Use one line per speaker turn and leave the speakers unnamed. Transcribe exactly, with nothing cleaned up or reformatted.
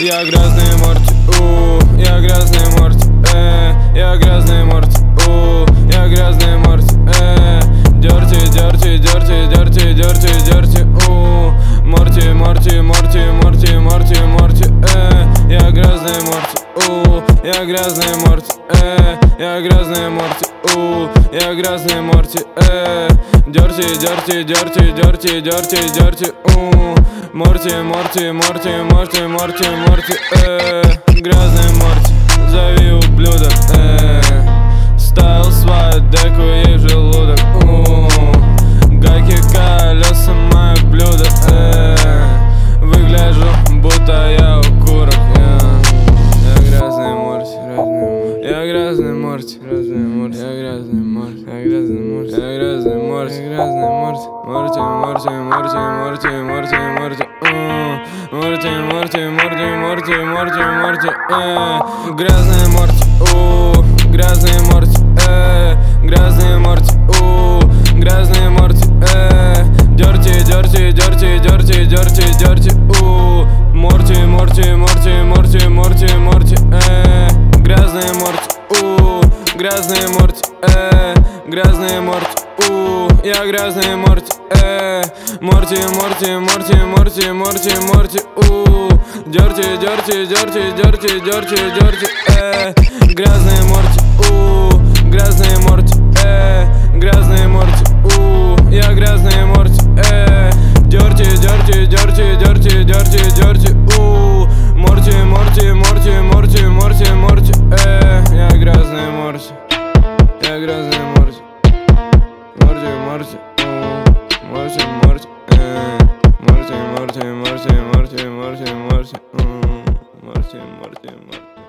Я грязный Морти, у, я грязный Морти, э, я грязный Морти, у, я грязный Морти, э, дерти, дерти, дерти, дерти, дерти, дерти, у, Морти, Морти, Морти, Морти, Морти, Морти, э, я грязный Морти, у, я грязный Морти, э, я грязный Морти, у, я грязный Морти, э, дерти, дерти, дерти, дерти, дерти, дерти, у, Морти, Морти, Морти, Морти, Морти, Морти, э, грязный Морти, зови ублюдок, э, ставил свою деку ей в желудок, у, гайки, колеса, мое блюдо, э, выгляжу, будто я укурок, я, я грязный Морти, я грязный Морти, грязный Морти, я грязный Морти, я грязный Морти, я грязный Морти, я грязный Морти, Морти, Морти, Морти, Морти, Морти, Морти, Морти, Морти, Морти, Морти, Морти, Морти, э, грязный Морти, у, грязный Морти, э, грязный Морти, у, грязный Морти, э, дерти, дерти, дерти, дерти, дерти, дерти, у, Морти, Морти, Морти, Морти, Морти, Морти, э, грязный Морти, у, грязный Морти, э, грязный Морти, у, я грязный Морти, э, Морти, Морти, Морти, Морти, Морти, Морти, у, дерти, дерти, дерти, дерти, дерти, дерти, э, грязный Морти, у, грязный Морти, э, грязный Морти, у, я грязный Морти, э, дерти, дерти, дерти, дерти, дерти, дерти, у, Морти, Морти, Морти, Морти, Морти, Морти, э, я грязный Морти, я грязный Морти, Морти, Морти, у, Морти, Морти, э, Морти, Морти, Морти, Морти, Морти, Морти, Морти, Морти, Морти.